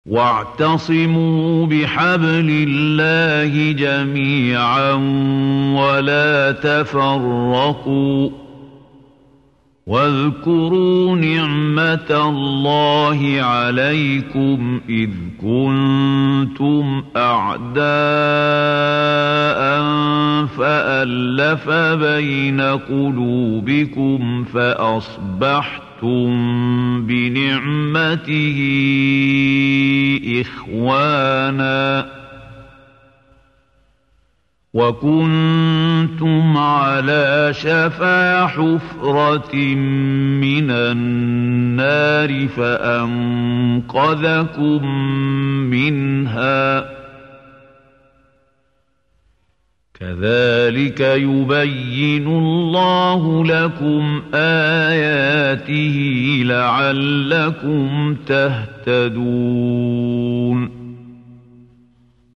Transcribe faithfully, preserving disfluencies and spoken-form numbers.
وَاعْتَصِمُوا بِحَبْلِ اللَّهِ جَمِيعًا وَلَا تَفَرَّقُوا ۚ وَاذْكُرُوا نِعْمَةَ اللَّهِ عَلَيْكُمْ إِذْ كُنتُمْ أَعْدَاءً فَأَلَّفَ بَيْنَ قُلُوبِكُمْ فَأَصْبَحْتُم بِنِعْمَتِهِ إِخْوَانًا وَكُنتُمْ عَلَىٰ شَفَا حُفْرَةٍ مِّنَ النَّارِ فَأَنقَذَكُم مِّنْهَا ۗ كَذَٰلِكَ يُبَيِّنُ اللَّهُ لَكُمْ آيَاتِهِ لَعَلَّكُمْ تَهْتَدُونَ